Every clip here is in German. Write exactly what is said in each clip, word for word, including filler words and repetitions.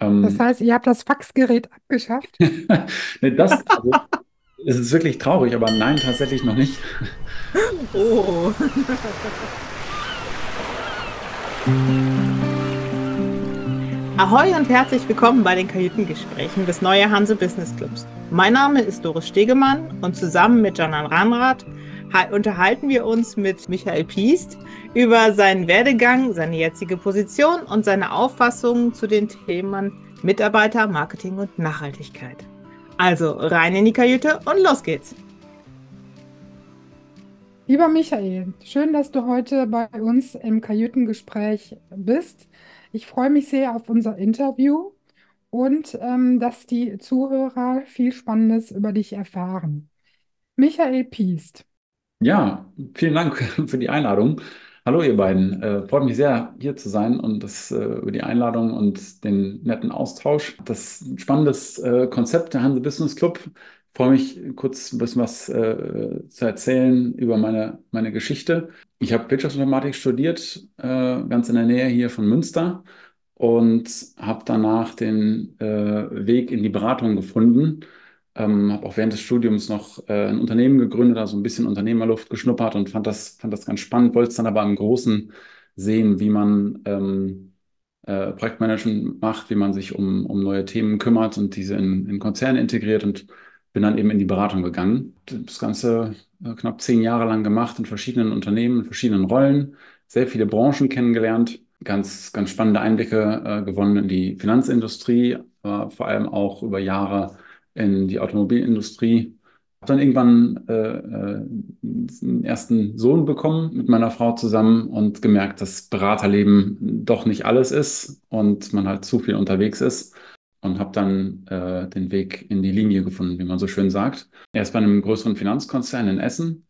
Das Ähm, heißt, ihr habt das Faxgerät abgeschafft? nee, das, also, es ist wirklich traurig, aber nein, tatsächlich noch nicht. Das, Oh. Ahoi und herzlich willkommen bei den Kajütengesprächen des Neue Hanse Business Clubs. Mein Name ist Doris Stegemann und zusammen mit Canan Ranrath ha- unterhalten wir uns mit Michael Piest über seinen Werdegang, seine jetzige Position und seine Auffassungen zu den Themen Mitarbeiter, Marketing und Nachhaltigkeit. Also rein in die Kajüte und los geht's. Lieber Michael, schön, dass du heute bei uns im Kajütengespräch bist. Ich freue mich sehr auf unser Interview und ähm, dass die Zuhörer viel Spannendes über dich erfahren. Michael Piest. ja, vielen Dank für die Einladung. Hallo, ihr beiden. Äh, freut mich sehr, hier zu sein und das, äh, über die Einladung und den netten Austausch. Das ist ein spannendes äh, Konzept der Hanse Business Club. Ich freue mich, kurz ein bisschen was äh, zu erzählen über meine, meine Geschichte. Ich habe Wirtschaftsinformatik studiert, äh, ganz in der Nähe hier von Münster und habe danach den äh, Weg in die Beratung gefunden. Ähm, habe auch während des Studiums noch äh, ein Unternehmen gegründet, also ein bisschen Unternehmerluft geschnuppert und fand das, fand das ganz spannend, wollte es dann aber im Großen sehen, wie man ähm, äh, Projektmanagement macht, wie man sich um, um neue Themen kümmert und diese in, in Konzerne integriert und bin dann eben in die Beratung gegangen. Das Ganze äh, knapp zehn Jahre lang gemacht in verschiedenen Unternehmen, in verschiedenen Rollen, sehr viele Branchen kennengelernt, ganz, ganz spannende Einblicke äh, gewonnen in die Finanzindustrie, äh, vor allem auch über Jahre in die Automobilindustrie. Habe dann irgendwann äh, äh, einen ersten Sohn bekommen mit meiner Frau zusammen und gemerkt, dass Beraterleben doch nicht alles ist und man halt zu viel unterwegs ist. Und habe dann äh, den Weg in die Linie gefunden, wie man so schön sagt. Erst bei einem größeren Finanzkonzern in Essen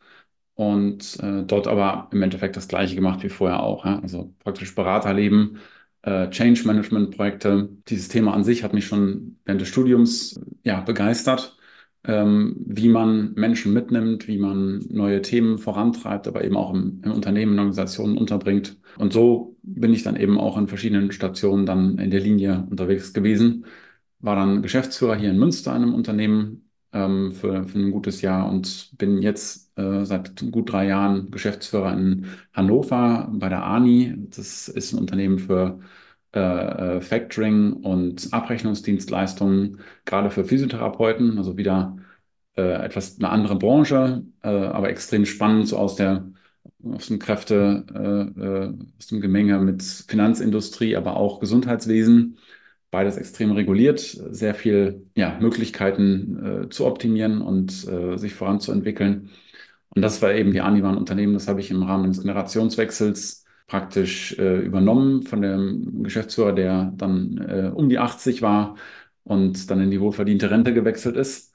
und äh, dort aber im Endeffekt das Gleiche gemacht wie vorher auch. Ja? Also praktisch Beraterleben, äh, Change Management Projekte. Dieses Thema an sich hat mich schon während des Studiums äh, ja, begeistert, ähm, wie man Menschen mitnimmt, wie man neue Themen vorantreibt, aber eben auch im, im Unternehmen, in Organisationen unterbringt. Und so bin ich dann eben auch in verschiedenen Stationen dann in der Linie unterwegs gewesen. War dann Geschäftsführer hier in Münster in einem Unternehmen ähm, für, für ein gutes Jahr und bin jetzt äh, seit gut drei Jahren Geschäftsführer in Hannover bei der A N I. Das ist ein Unternehmen für äh, äh, Factoring und Abrechnungsdienstleistungen, gerade für Physiotherapeuten, also wieder äh, etwas eine andere Branche, äh, aber extrem spannend, so aus der aus dem Kräfte, äh, äh, aus dem Gemenge mit Finanzindustrie, aber auch Gesundheitswesen. Beides extrem reguliert, sehr viel ja, Möglichkeiten äh, zu optimieren und äh, sich voranzuentwickeln. Und das war eben die Anivan Unternehmen, das habe ich im Rahmen des Generationswechsels praktisch äh, übernommen von dem Geschäftsführer, der dann äh, um die achtzig war und dann in die wohlverdiente Rente gewechselt ist.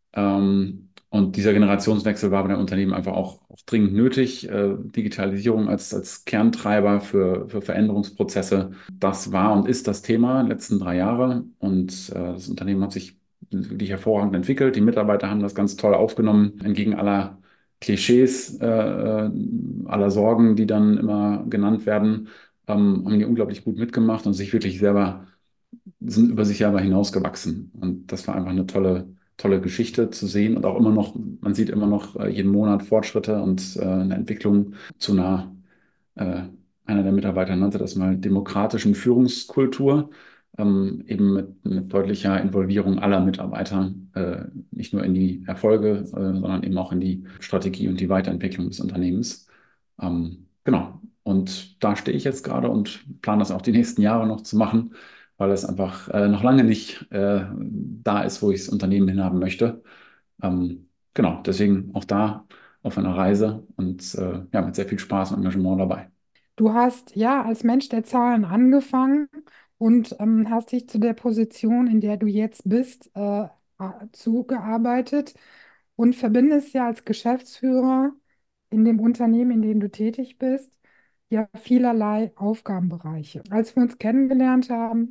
Ähm, und dieser Generationswechsel war bei den Unternehmen einfach auch, auch dringend nötig. Äh, Digitalisierung als, als Kerntreiber für, für Veränderungsprozesse, das war und ist das Thema der letzten drei Jahre. Und äh, das Unternehmen hat sich wirklich hervorragend entwickelt. Die Mitarbeiter haben das ganz toll aufgenommen, entgegen aller Klischees, äh, äh, aller Sorgen, die dann immer genannt werden, ähm, haben die unglaublich gut mitgemacht und sich wirklich selber sind über sich selber hinausgewachsen. Und das war einfach eine tolle, tolle Geschichte zu sehen und auch immer noch, man sieht immer noch äh, jeden Monat Fortschritte und äh, eine Entwicklung zu einer, äh, einer der Mitarbeiter nannte das mal demokratischen Führungskultur, ähm, eben mit, mit deutlicher Involvierung aller Mitarbeiter, äh, nicht nur in die Erfolge, äh, sondern eben auch in die Strategie und die Weiterentwicklung des Unternehmens. Ähm, genau. Und da stehe ich jetzt gerade und plane das auch die nächsten Jahre noch zu machen, weil es einfach äh, noch lange nicht äh, da ist, wo ich das Unternehmen hinhaben möchte. Ähm, genau, deswegen auch da auf einer Reise und äh, ja, mit sehr viel Spaß und Engagement dabei. Du hast ja als Mensch der Zahlen angefangen und ähm, hast dich zu der Position, in der du jetzt bist, äh, a- zugearbeitet und verbindest ja als Geschäftsführer in dem Unternehmen, in dem du tätig bist, ja vielerlei Aufgabenbereiche. Als wir uns kennengelernt haben,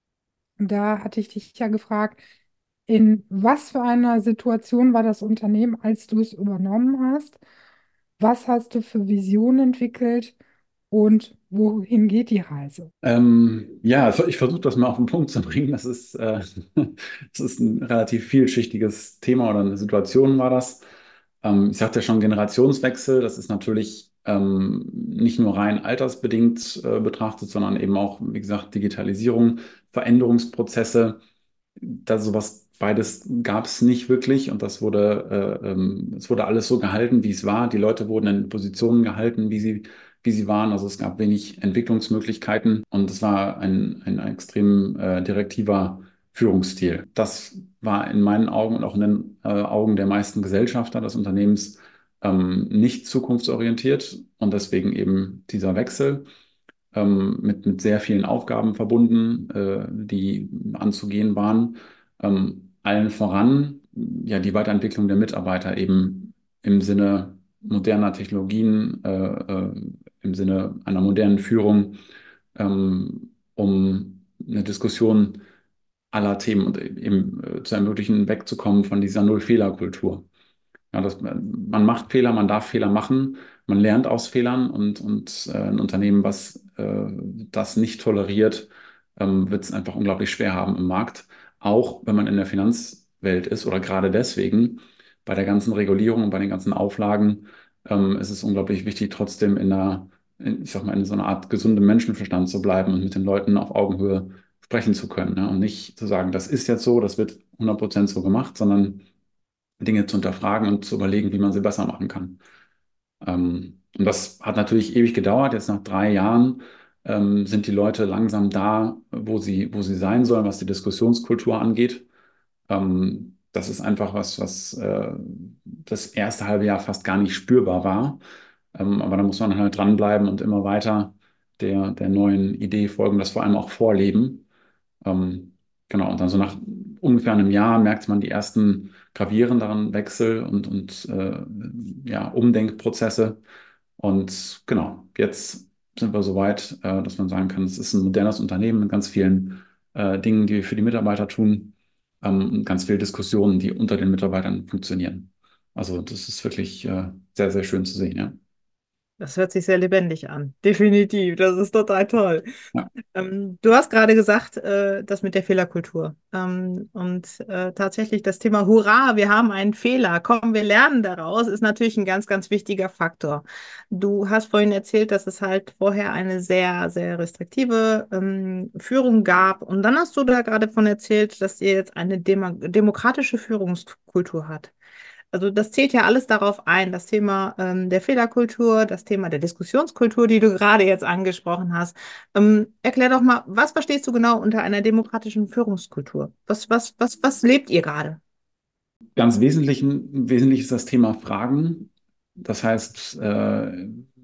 da hatte ich dich ja gefragt, in was für einer Situation war das Unternehmen, als du es übernommen hast? Was hast du für Visionen entwickelt? und wohin geht die Reise? Ähm, ja, also ich versuche das mal auf den Punkt zu bringen. Das ist, äh, das ist ein relativ vielschichtiges Thema oder eine Situation war das. Ähm, ich sagte ja schon Generationswechsel. Das ist natürlich ähm, nicht nur rein altersbedingt äh, betrachtet, sondern eben auch, wie gesagt, Digitalisierung, Veränderungsprozesse. Da sowas beides gab es nicht wirklich und das wurde, äh, ähm, es wurde alles so gehalten, wie es war. Die Leute wurden in Positionen gehalten, wie sie, wie sie waren. Also es gab wenig Entwicklungsmöglichkeiten und es war ein, ein extrem äh, direktiver Führungsstil. Das war in meinen Augen und auch in den äh, Augen der meisten Gesellschafter des Unternehmens ähm, nicht zukunftsorientiert und deswegen eben dieser Wechsel ähm, mit, mit sehr vielen Aufgaben verbunden, äh, die anzugehen waren. Ähm, allen voran ja die Weiterentwicklung der Mitarbeiter eben im Sinne moderner Technologien, äh, äh, im Sinne einer modernen Führung, ähm, um eine Diskussion aller Themen und eben äh, zu ermöglichen, wegzukommen von dieser Null-Fehler-Kultur. Ja, das, man macht Fehler, man darf Fehler machen, man lernt aus Fehlern und, und äh, ein Unternehmen, was äh, das nicht toleriert, ähm, wird es einfach unglaublich schwer haben im Markt. Auch wenn man in der Finanzwelt ist oder gerade deswegen bei der ganzen Regulierung und bei den ganzen Auflagen ähm, ist es unglaublich wichtig, trotzdem in einer, in, ich sag mal, in so einer Art gesundem Menschenverstand zu bleiben und mit den Leuten auf Augenhöhe sprechen zu können. Ne? Und nicht zu sagen, das ist jetzt so, das wird hundert Prozent so gemacht, sondern Dinge zu hinterfragen und zu überlegen, wie man sie besser machen kann. Ähm, und das hat natürlich ewig gedauert. Jetzt nach drei Jahren ähm, sind die Leute langsam da, wo sie, wo sie sein sollen, was die Diskussionskultur angeht. Ähm, das ist einfach was, was äh, das erste halbe Jahr fast gar nicht spürbar war. Ähm, aber da muss man halt dranbleiben und immer weiter der, der neuen Idee folgen, das vor allem auch vorleben. Ähm, genau, und dann so nach ungefähr einem Jahr merkt man die ersten gravierenderen Wechsel und, und äh, ja, Umdenkprozesse. Und genau, jetzt sind wir so weit, äh, dass man sagen kann, es ist ein modernes Unternehmen mit ganz vielen äh, Dingen, die wir für die Mitarbeiter tun, ähm, und ganz viele Diskussionen, die unter den Mitarbeitern funktionieren. Also das ist wirklich äh, sehr, sehr schön zu sehen, ja. Das hört sich sehr lebendig an. Definitiv, das ist total toll. Ja. Ähm, du hast gerade gesagt, äh, das mit der Fehlerkultur. Ähm, und äh, tatsächlich das Thema Hurra, wir haben einen Fehler, komm, wir lernen daraus, ist natürlich ein ganz, ganz wichtiger Faktor. Du hast vorhin erzählt, dass es halt vorher eine sehr, sehr restriktive ähm, Führung gab. Und dann hast du da gerade von erzählt, dass ihr jetzt eine Demo demokratische Führungskultur habt. Also das zählt ja alles darauf ein, das Thema ähm, der Fehlerkultur, das Thema der Diskussionskultur, die du gerade jetzt angesprochen hast. Ähm, erklär doch mal, was verstehst du genau unter einer demokratischen Führungskultur? Was, was, was, was lebt ihr gerade? Ganz wesentlich, wesentlich ist das Thema Fragen. Das heißt, äh,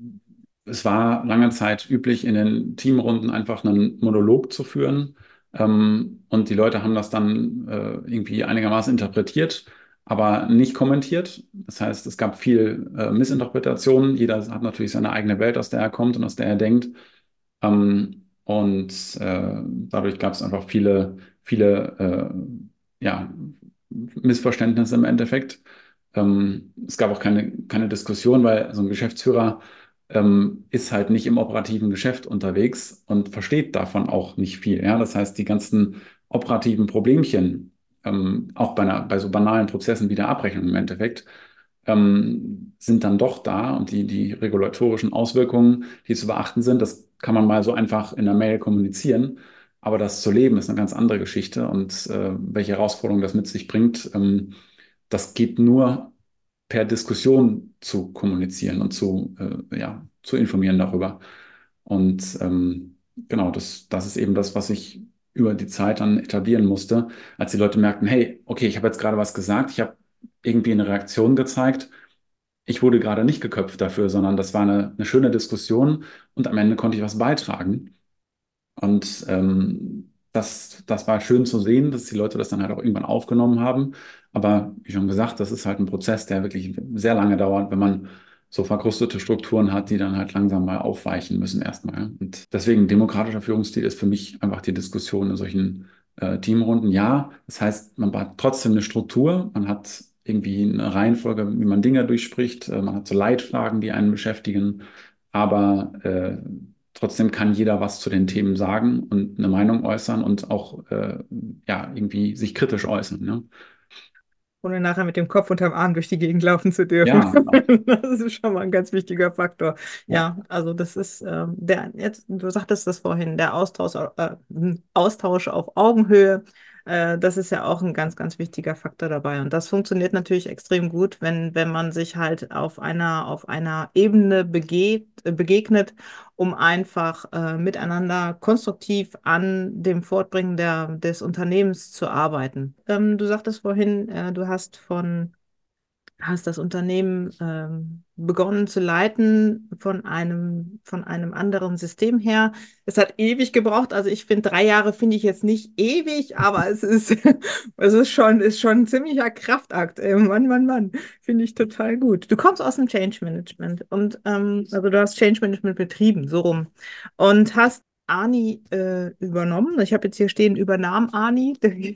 es war lange Zeit üblich, in den Teamrunden einfach einen Monolog zu führen. Ähm, und die Leute haben das dann äh, irgendwie einigermaßen interpretiert, aber nicht kommentiert. Das heißt, es gab viel äh, Missinterpretation. Jeder hat natürlich seine eigene Welt, aus der er kommt und aus der er denkt. Ähm, und äh, dadurch gab es einfach viele, viele äh, ja, Missverständnisse im Endeffekt. Ähm, es gab auch keine, keine Diskussion, weil so ein Geschäftsführer ähm, ist halt nicht im operativen Geschäft unterwegs und versteht davon auch nicht viel. Ja? Das heißt, die ganzen operativen Problemchen, ähm, auch bei, einer, bei so banalen Prozessen wie der Abrechnung im Endeffekt, ähm, sind dann doch da und die, die regulatorischen Auswirkungen, die zu beachten sind, das kann man mal so einfach in der Mail kommunizieren. Aber das zu leben ist eine ganz andere Geschichte und äh, welche Herausforderungen das mit sich bringt, ähm, das geht nur per Diskussion zu kommunizieren und zu, äh, ja, zu informieren darüber. Und ähm, genau, das, das ist eben das, was ich über die Zeit dann etablieren musste, als die Leute merkten, hey, okay, ich habe jetzt gerade was gesagt, ich habe irgendwie eine Reaktion gezeigt. Ich wurde gerade nicht geköpft dafür, sondern das war eine, eine schöne Diskussion und am Ende konnte ich was beitragen. Und ähm, das, das war schön zu sehen, dass die Leute das dann halt auch irgendwann aufgenommen haben. Aber wie schon gesagt, das ist halt ein Prozess, der wirklich sehr lange dauert, wenn man so verkrustete Strukturen hat, die dann halt langsam mal aufweichen müssen erstmal. Und deswegen demokratischer Führungsstil ist für mich einfach die Diskussion in solchen äh, Teamrunden. Ja, das heißt, man hat trotzdem eine Struktur, man hat irgendwie eine Reihenfolge, wie man Dinge durchspricht, äh, man hat so Leitfragen, die einen beschäftigen. aber äh, trotzdem kann jeder was zu den Themen sagen und eine Meinung äußern und auch äh, ja, irgendwie sich kritisch äußern. Ne? Ohne nachher mit dem Kopf unterm Arm durch die Gegend laufen zu dürfen. Ja, genau. Das ist schon mal ein ganz wichtiger Faktor. Ja. Ja, also das ist ähm, der, jetzt, du sagtest das vorhin, der Austausch, äh, Austausch auf Augenhöhe, äh, das ist ja auch ein ganz, ganz wichtiger Faktor dabei. Und das funktioniert natürlich extrem gut, wenn, wenn man sich halt auf einer, auf einer Ebene begeht, äh, begegnet, um einfach äh, miteinander konstruktiv an dem Fortbringen der, des Unternehmens zu arbeiten. Ähm, du sagtest vorhin, äh, du hast von hast das Unternehmen ähm, begonnen zu leiten von einem, von einem anderen System her. Es hat ewig gebraucht. Also ich finde, drei Jahre finde ich jetzt nicht ewig, aber es ist, es ist schon, ist schon ein ziemlicher Kraftakt. Ey. Mann, Mann, Mann, finde ich total gut. Du kommst aus dem Change Management und ähm, also du hast Change Management betrieben, so rum. Und hast Ani äh, übernommen. Ich habe jetzt hier stehen, übernahm Ani.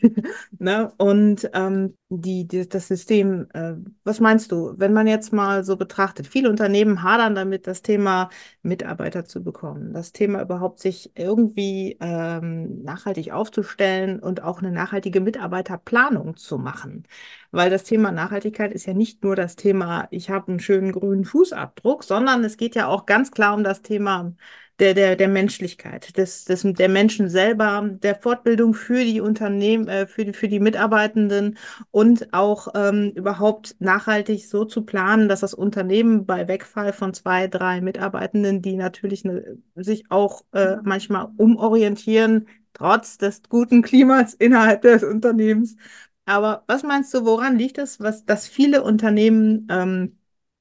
Ne? Und ähm, die, die, das System, äh, was meinst du, wenn man jetzt mal so betrachtet, viele Unternehmen hadern damit, das Thema Mitarbeiter zu bekommen, das Thema überhaupt sich irgendwie ähm, nachhaltig aufzustellen und auch eine nachhaltige Mitarbeiterplanung zu machen. Weil das Thema Nachhaltigkeit ist ja nicht nur das Thema, ich habe einen schönen grünen Fußabdruck, sondern es geht ja auch ganz klar um das Thema der, der, der Menschlichkeit, des, des, der Menschen selber, der Fortbildung für die Unternehmen, äh, für die, für die Mitarbeitenden und auch ähm, überhaupt nachhaltig so zu planen, dass das Unternehmen bei Wegfall von zwei, drei Mitarbeitenden, die natürlich ne, sich auch äh, manchmal umorientieren, trotz des guten Klimas innerhalb des Unternehmens. Aber was meinst du, woran liegt es, was, dass viele Unternehmen ähm,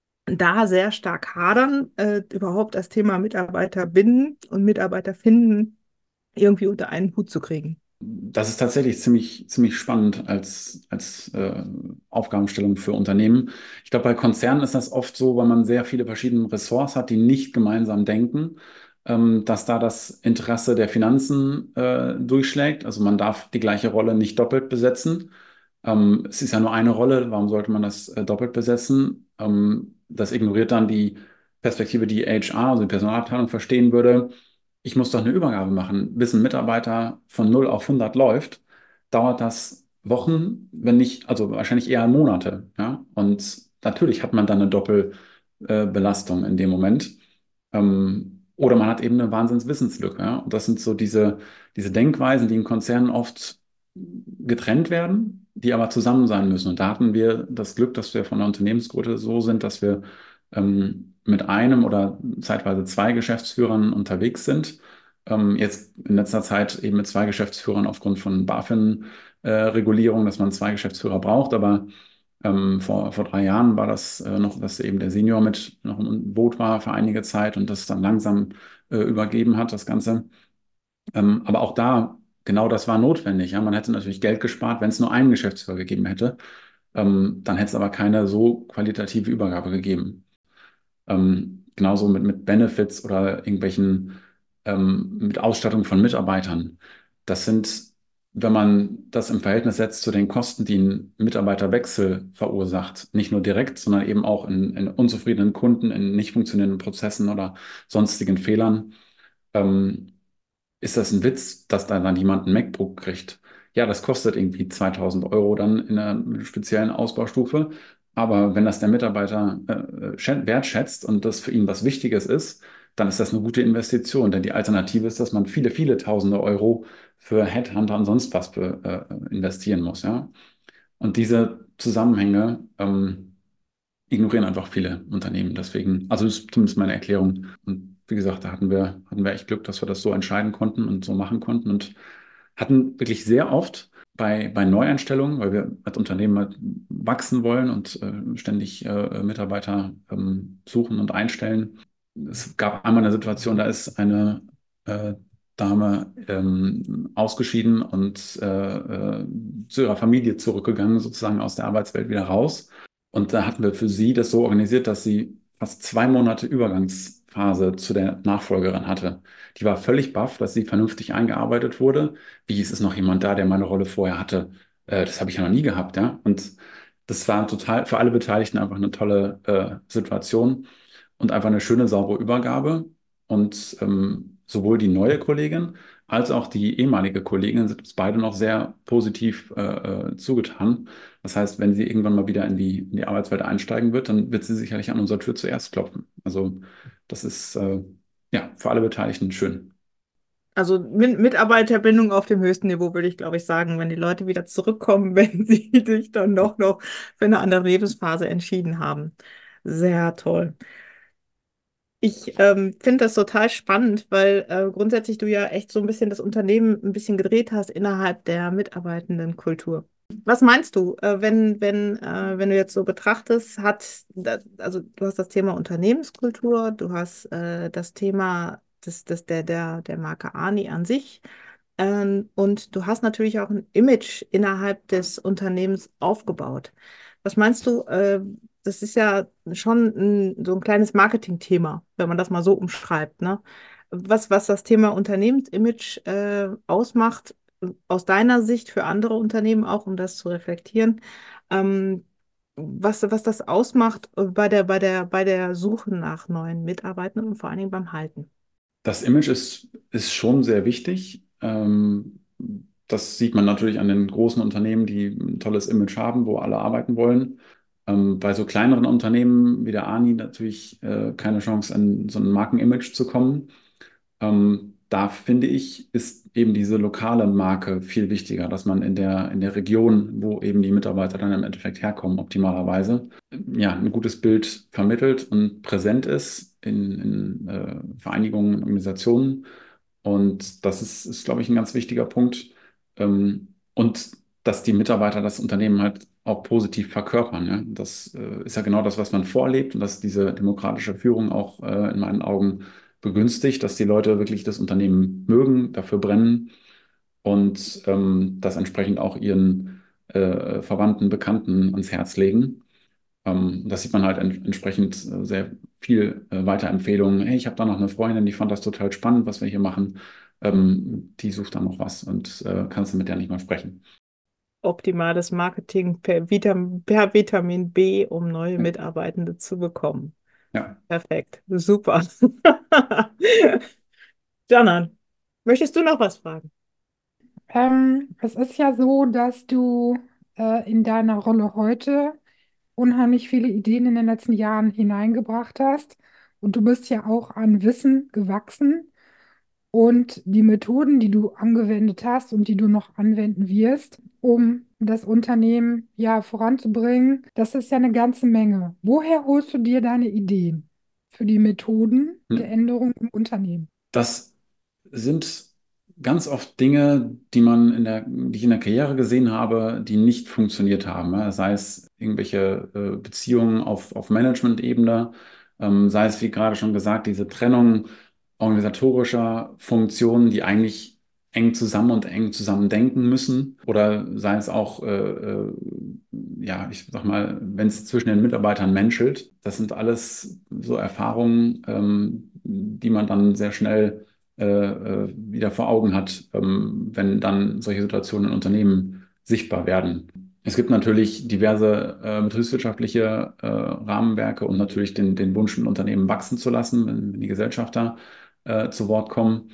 da sehr stark hadern, äh, überhaupt das Thema Mitarbeiter binden und Mitarbeiter finden, irgendwie unter einen Hut zu kriegen? Das ist tatsächlich ziemlich, ziemlich spannend als, als äh, Aufgabenstellung für Unternehmen. Ich glaube, bei Konzernen ist das oft so, weil man sehr viele verschiedene Ressorts hat, die nicht gemeinsam denken, ähm, dass da das Interesse der Finanzen äh, durchschlägt. Also man darf die gleiche Rolle nicht doppelt besetzen. Ähm, es ist ja nur eine Rolle, warum sollte man das äh, doppelt besetzen? Ähm, das ignoriert dann die Perspektive, die H R, also die Personalabteilung, verstehen würde. Ich muss doch eine Übergabe machen. Bis ein Mitarbeiter von null auf hundert läuft, dauert das Wochen, wenn nicht, also wahrscheinlich eher Monate. Ja? Und natürlich hat man dann eine Doppelbelastung in dem Moment. Ähm, oder man hat eben eine Wahnsinnswissenslücke. Ja? Und das sind so diese, diese Denkweisen, die in Konzernen oft getrennt werden, die aber zusammen sein müssen. Und da hatten wir das Glück, dass wir von der Unternehmensgröße so sind, dass wir ähm, mit einem oder zeitweise zwei Geschäftsführern unterwegs sind. Ähm, jetzt in letzter Zeit eben mit zwei Geschäftsführern aufgrund von BaFin-Regulierung, dass man zwei Geschäftsführer braucht. Aber ähm, vor, vor drei Jahren war das äh, noch, dass eben der Senior mit noch im Boot war für einige Zeit und das dann langsam äh, übergeben hat, das Ganze. Ähm, aber auch da, genau das war notwendig. Ja? Man hätte natürlich Geld gespart, wenn es nur einen Geschäftsführer gegeben hätte. Ähm, dann hätte es aber keine so qualitative Übergabe gegeben. Ähm, genauso mit, mit Benefits oder irgendwelchen ähm, mit Ausstattung von Mitarbeitern. Das sind, wenn man das im Verhältnis setzt zu den Kosten, die ein Mitarbeiterwechsel verursacht, nicht nur direkt, sondern eben auch in, in unzufriedenen Kunden, in nicht funktionierenden Prozessen oder sonstigen Fehlern. Ähm, ist das ein Witz, dass da dann jemand ein MacBook kriegt? Ja, das kostet irgendwie zweitausend Euro dann in einer speziellen Ausbaustufe. Aber wenn das der Mitarbeiter äh, schä- wertschätzt und das für ihn was Wichtiges ist, dann ist das eine gute Investition. Denn die Alternative ist, dass man viele, viele Tausende Euro für Headhunter und sonst was be, äh, investieren muss. Ja? Und diese Zusammenhänge ähm, ignorieren einfach viele Unternehmen. Deswegen, also das ist zumindest meine Erklärung. Und wie gesagt, da hatten wir, hatten wir echt Glück, dass wir das so entscheiden konnten und so machen konnten und hatten wirklich sehr oft bei, bei Neueinstellungen, weil wir als Unternehmen halt wachsen wollen und äh, ständig äh, Mitarbeiter ähm, suchen und einstellen. Es gab einmal eine Situation, da ist eine äh, Dame ähm, ausgeschieden und äh, äh, zu ihrer Familie zurückgegangen, sozusagen aus der Arbeitswelt wieder raus. Und da hatten wir für sie das so organisiert, dass sie fast zwei Monate Übergangsphase zu der Nachfolgerin hatte. Die war völlig baff, dass sie vernünftig eingearbeitet wurde. Wie, es ist noch jemand da, der meine Rolle vorher hatte? Äh, das habe ich ja noch nie gehabt, ja. Und das war total für alle Beteiligten einfach eine tolle äh, Situation. und einfach eine schöne, saubere Übergabe. Und ähm, sowohl die neue Kollegin als auch die ehemalige Kollegin sind uns beide noch sehr positiv äh, äh, zugetan. Das heißt, wenn sie irgendwann mal wieder in die, in die Arbeitswelt einsteigen wird, dann wird sie sicherlich an unserer Tür zuerst klopfen. Also das ist äh, ja für alle Beteiligten schön. Also Min- Mitarbeiterbindung auf dem höchsten Niveau, würde ich, glaube ich, sagen, wenn die Leute wieder zurückkommen, wenn sie sich dann doch noch für eine andere Lebensphase entschieden haben. Sehr toll. Ich ähm, finde das total spannend, weil äh, grundsätzlich du ja echt so ein bisschen das Unternehmen ein bisschen gedreht hast innerhalb der Mitarbeitendenkultur. Was meinst du, äh, wenn, wenn, äh, wenn du jetzt so betrachtest, hat, da, also du hast das Thema Unternehmenskultur, du hast äh, das Thema des, des, der, der, der Marke Ani an sich, ähm, und du hast natürlich auch ein Image innerhalb des Unternehmens aufgebaut. Was meinst du, äh, das ist ja schon ein, so ein kleines Marketingthema, wenn man das mal so umschreibt, ne? Was, was das Thema Unternehmensimage äh, ausmacht, aus deiner Sicht für andere Unternehmen auch, um das zu reflektieren, ähm, was, was das ausmacht äh, bei der, bei der, bei der Suche nach neuen Mitarbeitern und vor allen Dingen beim Halten. Das Image ist, ist schon sehr wichtig. Ähm, das sieht man natürlich an den großen Unternehmen, die ein tolles Image haben, wo alle arbeiten wollen. Ähm, bei so kleineren Unternehmen wie der Ani natürlich äh, keine Chance, an so ein Markenimage zu kommen. Ähm, da finde ich, ist eben diese lokale Marke viel wichtiger, dass man in der, in der Region, wo eben die Mitarbeiter dann im Endeffekt herkommen, optimalerweise, ja, ein gutes Bild vermittelt und präsent ist in, in äh, Vereinigungen, und Organisationen. Und das ist, ist, glaube ich, ein ganz wichtiger Punkt. Ähm, und dass die Mitarbeiter das Unternehmen halt auch positiv verkörpern. Ja? Das äh, ist ja genau das, was man vorlebt und dass diese demokratische Führung auch äh, in meinen Augen begünstigt, dass die Leute wirklich das Unternehmen mögen, dafür brennen und ähm, das entsprechend auch ihren äh, Verwandten, Bekannten ans Herz legen. Ähm, das sieht man halt en entsprechend äh, sehr viel äh, Weiterempfehlungen. Hey, ich habe da noch eine Freundin, die fand das total spannend, was wir hier machen. Ähm, die sucht dann noch was und äh, kannst du mit der nicht mal sprechen. Optimales Marketing per Vitam per Vitamin B, um neue Ja, Mitarbeitende zu bekommen. ja. Perfekt, super. Janan, möchtest du noch was fragen? Ähm, es ist ja so, dass du äh, in deiner Rolle heute unheimlich viele Ideen in den letzten Jahren hineingebracht hast. Und du bist ja auch an Wissen gewachsen. Und die Methoden, die du angewendet hast und die du noch anwenden wirst, um das Unternehmen ja voranzubringen, das ist ja eine ganze Menge. Woher holst du dir deine Ideen für die Methoden der Änderung im Unternehmen? Das sind ganz oft Dinge, die man in der, die ich in der Karriere gesehen habe, die nicht funktioniert haben. Ja. Sei es irgendwelche äh, Beziehungen auf, auf Management-Ebene, ähm, sei es, wie gerade schon gesagt, diese Trennung organisatorischer Funktionen, die eigentlich eng zusammen und eng zusammen denken müssen. Oder sei es auch, äh, äh, ja, ich sag mal, wenn es zwischen den Mitarbeitern menschelt. Das sind alles so Erfahrungen, ähm, die man dann sehr schnell äh, äh, wieder vor Augen hat, ähm, wenn dann solche Situationen in Unternehmen sichtbar werden. Es gibt natürlich diverse äh, betriebswirtschaftliche äh, Rahmenwerke und natürlich den, den Wunsch, ein Unternehmen wachsen zu lassen, wenn, wenn die Gesellschafter äh, zu Wort kommen.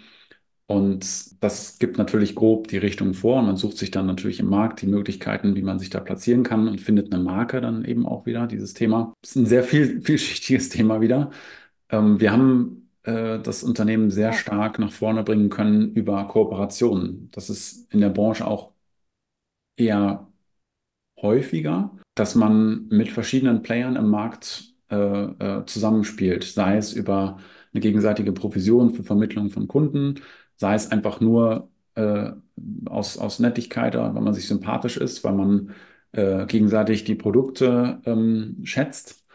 Und das gibt natürlich grob die Richtung vor. Und man sucht sich dann natürlich im Markt die Möglichkeiten, wie man sich da platzieren kann und findet eine Marke dann eben auch wieder, dieses Thema. Das ist ein sehr viel, vielschichtiges Thema wieder. Ähm, wir haben äh, das Unternehmen sehr Ja. stark nach vorne bringen können über Kooperationen. Das ist in der Branche auch eher häufiger, dass man mit verschiedenen Playern im Markt äh, äh, zusammenspielt, sei es über eine gegenseitige Provision für Vermittlung von Kunden, sei es einfach nur äh, aus, aus Nettigkeit, weil man sich sympathisch ist, weil man äh, gegenseitig die Produkte ähm, schätzt.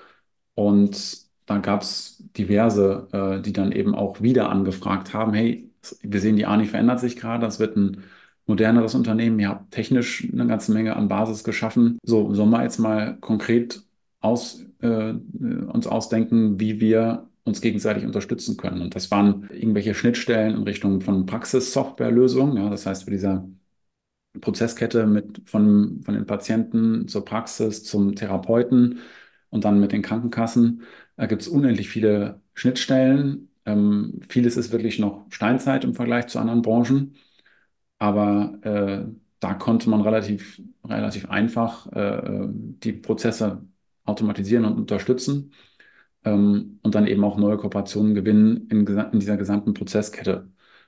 Und da gab es diverse, äh, die dann eben auch wieder angefragt haben, hey, wir sehen, die Ani verändert sich gerade, das wird ein moderneres Unternehmen, ihr habt technisch eine ganze Menge an Basis geschaffen. So, sollen wir jetzt mal konkret aus, äh, uns ausdenken, wie wir uns gegenseitig unterstützen können. Und das waren irgendwelche Schnittstellen in Richtung von Praxissoftwarelösungen. Ja, das heißt, für diese Prozesskette mit von, von den Patienten zur Praxis, zum Therapeuten und dann mit den Krankenkassen. Da gibt es unendlich viele Schnittstellen. Ähm, vieles ist wirklich noch Steinzeit im Vergleich zu anderen Branchen, aber äh, da konnte man relativ, relativ einfach äh, die Prozesse automatisieren und unterstützen, ähm, und dann eben auch neue Kooperationen gewinnen in, gesa- in dieser gesamten Prozesskette.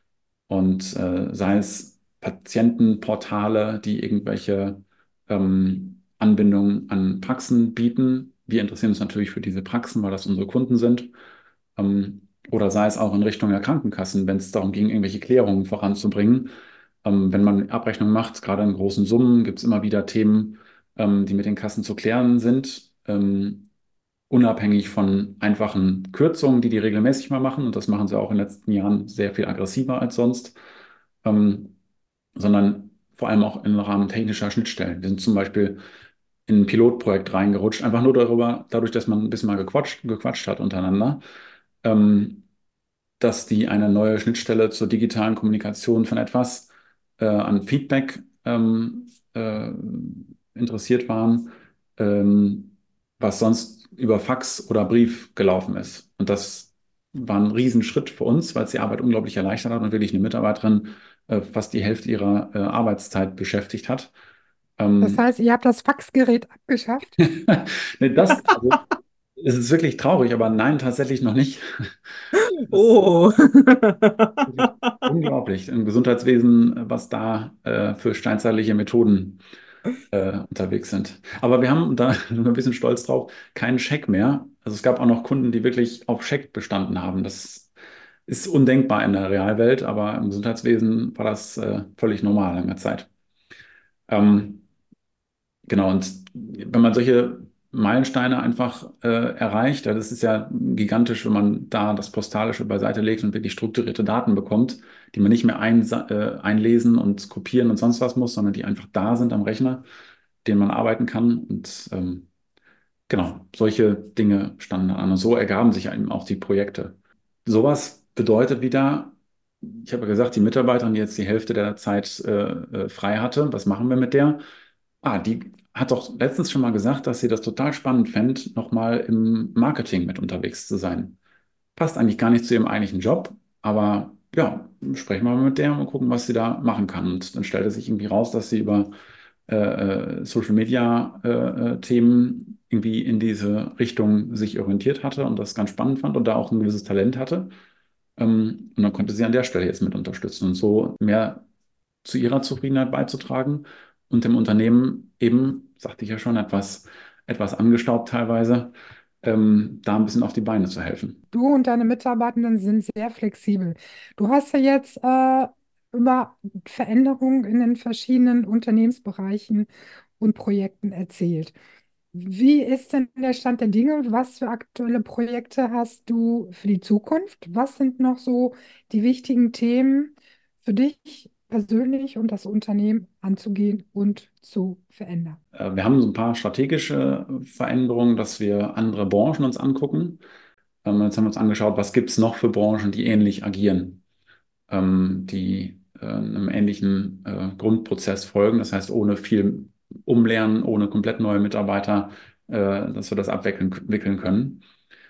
Und äh, sei es Patientenportale, die irgendwelche ähm, Anbindungen an Praxen bieten. Wir interessieren uns natürlich für diese Praxen, weil das unsere Kunden sind. Ähm, oder sei es auch in Richtung der Krankenkassen, wenn es darum ging, irgendwelche Klärungen voranzubringen. Ähm, wenn man Abrechnungen macht, gerade in großen Summen, gibt es immer wieder Themen, ähm, die mit den Kassen zu klären sind. Ähm, unabhängig von einfachen Kürzungen, die die regelmäßig mal machen, und das machen sie auch in den letzten Jahren sehr viel aggressiver als sonst, ähm, sondern vor allem auch im Rahmen technischer Schnittstellen. Wir sind zum Beispiel in ein Pilotprojekt reingerutscht, einfach nur darüber, dadurch, dass man ein bisschen mal gequatscht, gequatscht hat untereinander, ähm, dass die eine neue Schnittstelle zur digitalen Kommunikation von etwas äh, an Feedback ähm, äh, interessiert waren, ähm, was sonst über Fax oder Brief gelaufen ist. Und das war ein Riesenschritt für uns, weil es die Arbeit unglaublich erleichtert hat und wirklich eine Mitarbeiterin äh, fast die Hälfte ihrer äh, Arbeitszeit beschäftigt hat. Das Ähm, heißt, ihr habt das Faxgerät abgeschafft? nee, das, also, es ist wirklich traurig, aber nein, tatsächlich noch nicht. Das Oh. wirklich unglaublich im Gesundheitswesen, was da äh, für steinzeitliche Methoden äh, unterwegs sind. Aber wir haben, da sind wir ein bisschen stolz drauf, keinen Scheck mehr. Also es gab auch noch Kunden, die wirklich auf Scheck bestanden haben. Das ist undenkbar in der Realwelt, aber im Gesundheitswesen war das äh, völlig normal lange Zeit. Ähm, Genau, und wenn man solche Meilensteine einfach äh, erreicht, ja, das ist ja gigantisch, wenn man da das Postalische beiseite legt und wirklich strukturierte Daten bekommt, die man nicht mehr einsa- äh, einlesen und kopieren und sonst was muss, sondern die einfach da sind am Rechner, denen man arbeiten kann. Und ähm, genau, solche Dinge standen an. Und so ergaben sich eben auch die Projekte. Sowas bedeutet wieder, ich habe ja gesagt, die Mitarbeiterin, die jetzt die Hälfte der Zeit äh, äh, frei hatte, was machen wir mit der? Ah, die hat doch letztens schon mal gesagt, dass sie das total spannend fände, nochmal im Marketing mit unterwegs zu sein. Passt eigentlich gar nicht zu ihrem eigentlichen Job, aber ja, sprechen wir mal mit der und gucken, was sie da machen kann. Und dann stellte sich irgendwie raus, dass sie über äh, äh, Social Media äh, äh, Themen irgendwie in diese Richtung sich orientiert hatte und das ganz spannend fand und da auch ein gewisses Talent hatte. Ähm, und dann konnte sie an der Stelle jetzt mit unterstützen und so mehr zu ihrer Zufriedenheit beizutragen und dem Unternehmen eben, sagte ich ja schon, etwas, etwas angestaubt teilweise, ähm, da ein bisschen auf die Beine zu helfen. Du und deine Mitarbeitenden sind sehr flexibel. Du hast ja jetzt äh, über Veränderungen in den verschiedenen Unternehmensbereichen und Projekten erzählt. Wie ist denn der Stand der Dinge? Was für aktuelle Projekte hast du für die Zukunft? Was sind noch so die wichtigen Themen für dich persönlich und das Unternehmen anzugehen und zu verändern? Äh, wir haben so ein paar strategische Veränderungen, dass wir andere Branchen uns angucken. Ähm, jetzt haben wir uns angeschaut, was gibt es noch für Branchen, die ähnlich agieren, ähm, die äh, einem ähnlichen äh, Grundprozess folgen. Das heißt, ohne viel Umlernen, ohne komplett neue Mitarbeiter, äh, dass wir das abwickeln wickeln können.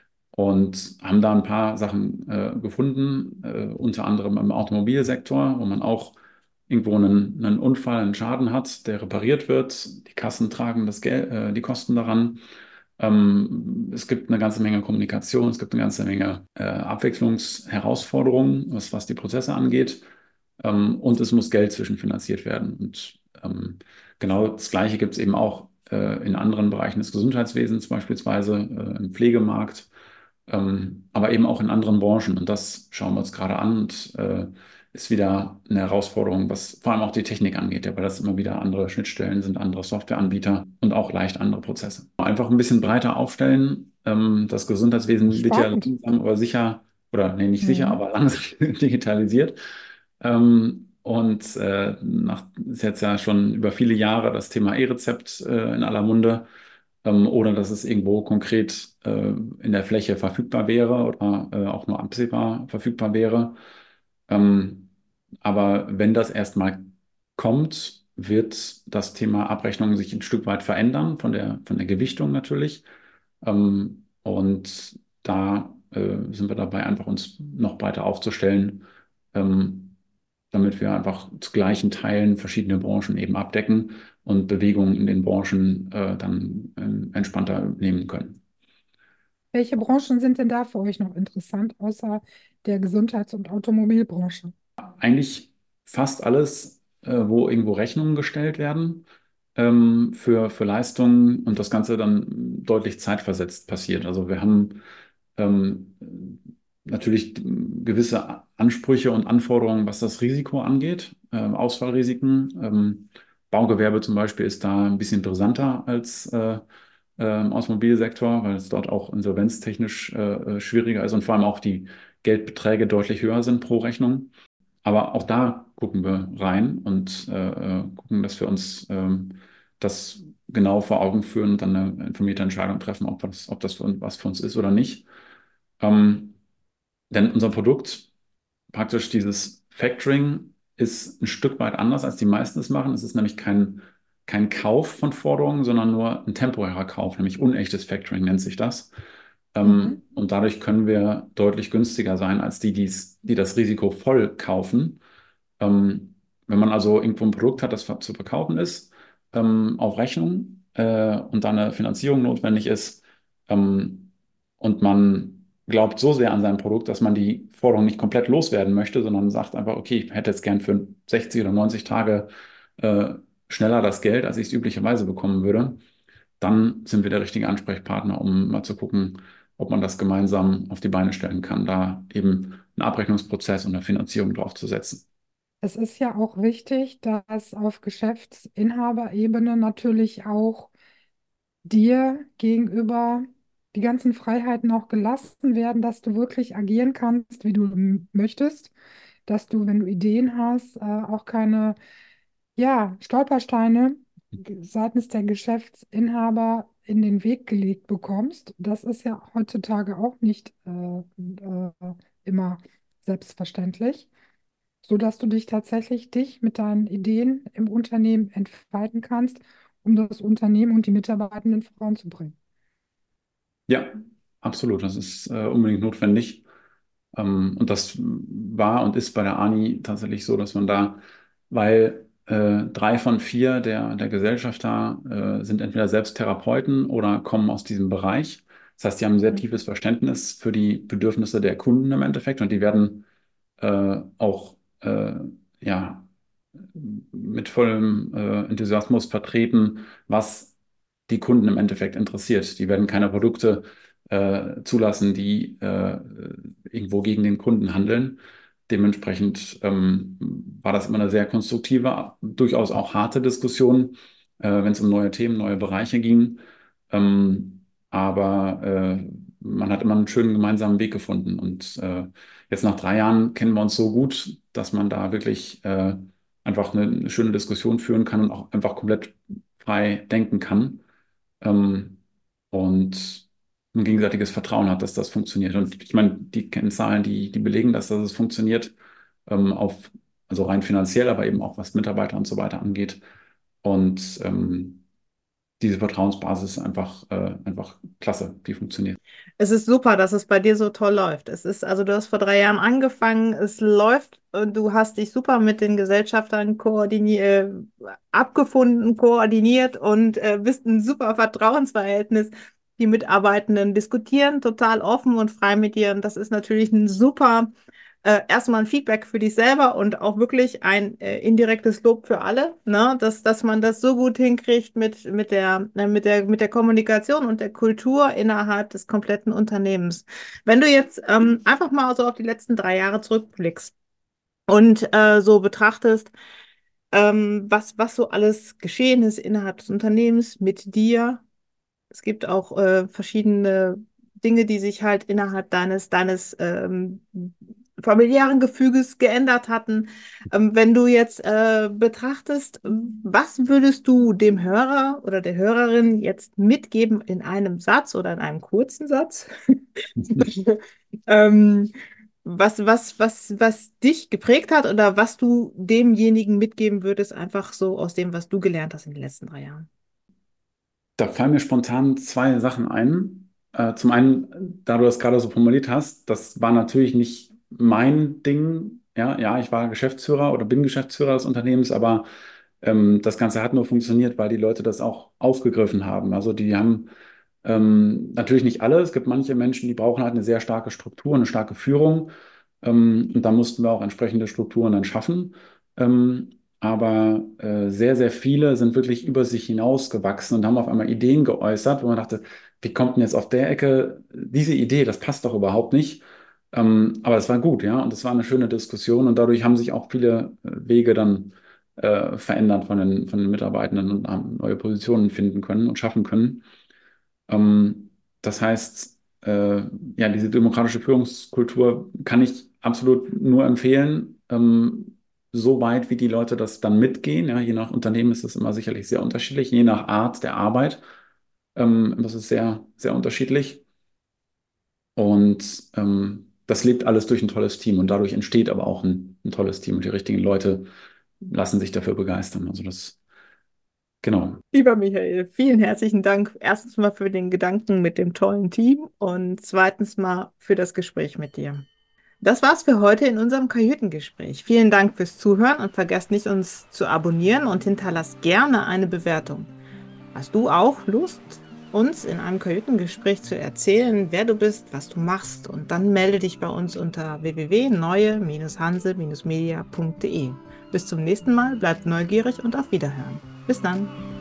Und haben da ein paar Sachen äh, gefunden, äh, unter anderem im Automobilsektor, wo man auch irgendwo einen, einen Unfall, einen Schaden hat, der repariert wird. Die Kassen tragen das Geld, äh, die Kosten daran. Ähm, es gibt eine ganze Menge Kommunikation, es gibt eine ganze Menge äh, Abwicklungsherausforderungen, was, was die Prozesse angeht. Ähm, und es muss Geld zwischenfinanziert werden. Und ähm, genau das Gleiche gibt es eben auch äh, in anderen Bereichen des Gesundheitswesens, beispielsweise äh, im Pflegemarkt, ähm, aber eben auch in anderen Branchen. Und das schauen wir uns gerade an und äh, ist wieder eine Herausforderung, was vor allem auch die Technik angeht, ja, weil das immer wieder andere Schnittstellen sind, andere Softwareanbieter und auch leicht andere Prozesse. Einfach ein bisschen breiter aufstellen. Ähm, das Gesundheitswesen wird ja Spannend. langsam aber sicher, oder nee, nicht sicher, Mhm. aber langsam digitalisiert. Ähm, und äh, nach, ist jetzt ja schon über viele Jahre das Thema E-Rezept äh, in aller Munde, ähm, ohne dass es irgendwo konkret äh, in der Fläche verfügbar wäre oder äh, auch nur absehbar verfügbar wäre. Ähm, aber wenn das erstmal kommt, wird das Thema Abrechnung sich ein Stück weit verändern, von der, von der Gewichtung natürlich. Ähm, und da äh, sind wir dabei, einfach uns noch breiter aufzustellen, ähm, damit wir einfach zu gleichen Teilen verschiedene Branchen eben abdecken und Bewegungen in den Branchen äh, dann ähm, entspannter nehmen können. Welche Branchen sind denn da für euch noch interessant, außer der Gesundheits- und Automobilbranche? Eigentlich fast alles, äh, wo irgendwo Rechnungen gestellt werden ähm, für, für Leistungen und das Ganze dann deutlich zeitversetzt passiert. Also wir haben ähm, natürlich gewisse Ansprüche und Anforderungen, was das Risiko angeht, ähm, Ausfallrisiken. Ähm, Baugewerbe zum Beispiel ist da ein bisschen brisanter als äh, äh, im Automobilsektor, weil es dort auch insolvenztechnisch äh, äh, schwieriger ist und vor allem auch die Geldbeträge deutlich höher sind pro Rechnung. Aber auch da gucken wir rein und äh, äh, gucken, dass wir uns ähm, das genau vor Augen führen und dann eine informierte Entscheidung treffen, ob das, ob das für uns, was für uns ist oder nicht. Ähm, denn unser Produkt, praktisch dieses Factoring, ist ein Stück weit anders, als die meisten es machen. Es ist nämlich kein, kein Kauf von Forderungen, sondern nur ein temporärer Kauf, nämlich unechtes Factoring nennt sich das. Mhm. Ähm, und dadurch können wir deutlich günstiger sein als die, die's, die das Risiko voll kaufen. Ähm, wenn man also irgendwo ein Produkt hat, das ver- zu verkaufen ist, ähm, auf Rechnung äh, und dann eine Finanzierung notwendig ist, ähm, und man glaubt so sehr an sein Produkt, dass man die Forderung nicht komplett loswerden möchte, sondern sagt einfach, okay, ich hätte jetzt gern für sechzig oder neunzig Tage äh, schneller das Geld, als ich es üblicherweise bekommen würde, dann sind wir der richtige Ansprechpartner, um mal zu gucken, ob man das gemeinsam auf die Beine stellen kann, da eben einen Abrechnungsprozess und eine Finanzierung draufzusetzen. Es ist ja auch wichtig, dass auf Geschäftsinhaberebene natürlich auch dir gegenüber die ganzen Freiheiten auch gelassen werden, dass du wirklich agieren kannst, wie du m- möchtest, dass du, wenn du Ideen hast, äh, auch keine, ja, Stolpersteine ge- seitens der Geschäftsinhaber in den Weg gelegt bekommst. Das ist ja heutzutage auch nicht äh, äh, immer selbstverständlich, sodass du dich tatsächlich dich mit deinen Ideen im Unternehmen entfalten kannst, um das Unternehmen und die Mitarbeitenden voranzubringen. Ja, absolut. Das ist äh, unbedingt notwendig. Ähm, und das war und ist bei der A N I tatsächlich so, dass man da, weil äh, drei von vier der, der Gesellschafter äh, sind entweder selbst Therapeuten oder kommen aus diesem Bereich. Das heißt, die haben ein sehr tiefes Verständnis für die Bedürfnisse der Kunden im Endeffekt und die werden äh, auch äh, ja, mit vollem äh, Enthusiasmus vertreten, was die Kunden im Endeffekt interessiert. Die werden keine Produkte äh, zulassen, die äh, irgendwo gegen den Kunden handeln. Dementsprechend ähm, war das immer eine sehr konstruktive, durchaus auch harte Diskussion, äh, wenn es um neue Themen, neue Bereiche ging. Ähm, aber äh, man hat immer einen schönen gemeinsamen Weg gefunden. Und äh, jetzt nach drei Jahren kennen wir uns so gut, dass man da wirklich äh, einfach eine, eine schöne Diskussion führen kann und auch einfach komplett frei denken kann. Ähm, und ein gegenseitiges Vertrauen hat, dass das funktioniert. Und ich meine, die Kennzahlen, die, die belegen, dass, dass es funktioniert, ähm, auf, also rein finanziell, aber eben auch was Mitarbeiter und so weiter angeht. Und ähm, diese Vertrauensbasis ist einfach, äh, einfach klasse, die funktioniert. Es ist super, dass es bei dir so toll läuft. Es ist, also du hast vor drei Jahren angefangen, es läuft und du hast dich super mit den Gesellschaftern koordiniert, abgefunden, koordiniert und äh, bist ein super Vertrauensverhältnis. Die Mitarbeitenden diskutieren total offen und frei mit dir und das ist natürlich ein super äh, erstmal ein Feedback für dich selber und auch wirklich ein äh, indirektes Lob für alle, ne? Dass, dass man das so gut hinkriegt mit, mit der, äh, mit der, mit der Kommunikation und der Kultur innerhalb des kompletten Unternehmens. Wenn du jetzt ähm, einfach mal so auf die letzten drei Jahre zurückblickst und äh, so betrachtest, ähm, was, was so alles geschehen ist innerhalb des Unternehmens mit dir. Es gibt auch äh, verschiedene Dinge, die sich halt innerhalb deines, deines ähm, familiären Gefüges geändert hatten. Ähm, wenn du jetzt äh, betrachtest, was würdest du dem Hörer oder der Hörerin jetzt mitgeben in einem Satz oder in einem kurzen Satz? ähm, was, was, was, was dich geprägt hat oder was du demjenigen mitgeben würdest, einfach so aus dem, was du gelernt hast in den letzten drei Jahren? Da fallen mir spontan zwei Sachen ein. Äh, zum einen, da du das gerade so formuliert hast, das war natürlich nicht mein Ding. Ja, ja, ich war Geschäftsführer oder bin Geschäftsführer des Unternehmens, aber ähm, das Ganze hat nur funktioniert, weil die Leute das auch aufgegriffen haben. Also die haben ähm, natürlich nicht alle. Es gibt manche Menschen, die brauchen halt eine sehr starke Struktur, eine starke Führung. Ähm, und da mussten wir auch entsprechende Strukturen dann schaffen. Ähm, aber äh, sehr, sehr viele sind wirklich über sich hinausgewachsen und haben auf einmal Ideen geäußert, wo man dachte, wie kommt denn jetzt auf der Ecke diese Idee? Das passt doch überhaupt nicht. Ähm, aber es war gut, ja, und es war eine schöne Diskussion und dadurch haben sich auch viele äh, Wege dann äh, verändert von den, von den Mitarbeitenden und haben neue Positionen finden können und schaffen können. Ähm, das heißt, äh, ja, diese demokratische Führungskultur kann ich absolut nur empfehlen, ähm, so weit, wie die Leute das dann mitgehen. Ja, je nach Unternehmen ist es immer sicherlich sehr unterschiedlich, je nach Art der Arbeit. Ähm, das ist sehr, sehr unterschiedlich. Und ähm, das lebt alles durch ein tolles Team und dadurch entsteht aber auch ein, ein tolles Team und die richtigen Leute lassen sich dafür begeistern. Also das, genau. Lieber Michael, vielen herzlichen Dank. Erstens mal für den Gedanken mit dem tollen Team und zweitens mal für das Gespräch mit dir. Das war's für heute in unserem Kajütengespräch. Vielen Dank fürs Zuhören und vergesst nicht, uns zu abonnieren und hinterlasst gerne eine Bewertung. Hast du auch Lust, uns in einem Kajütengespräch zu erzählen, wer du bist, was du machst? Und dann melde dich bei uns unter w w w punkt neue hanse media punkt de. Bis zum nächsten Mal, bleibt neugierig und auf Wiederhören. Bis dann!